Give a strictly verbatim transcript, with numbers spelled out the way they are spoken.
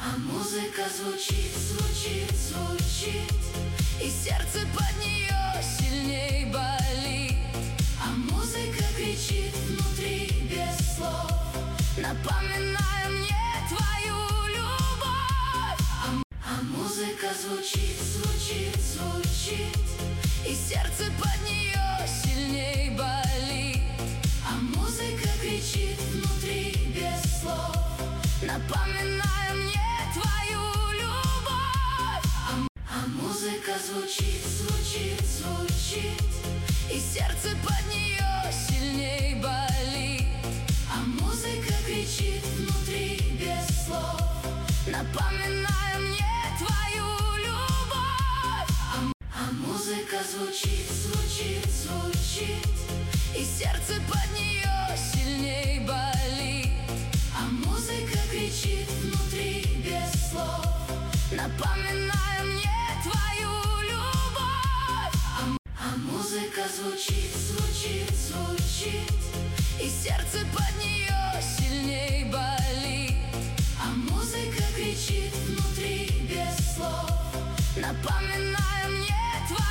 А музыка звучит, звучит, звучит, и сердце под нее сильней болит. А музыка кричит внутри без слов, напоминая мне твою любовь. А, а музыка звучит, звучит, звучит, и сердце под нее сильней болит. А музыка кричит внутри без слов, напоминая мне твою любовь. А, а музыка звучит, звучит, звучит, и сердце под нее сильней болит. А музыка кричит внутри без слов, напоминая мне твою любовь. А, а музыка звучит, звучит, звучит, и сердце под нее сильней болит. А музыка кричит внутри без слов, напоминая мне твою любовь. А, а музыка звучит, звучит, звучит, и сердце под нее сильней болит. А музыка кричит внутри без слов, напоминая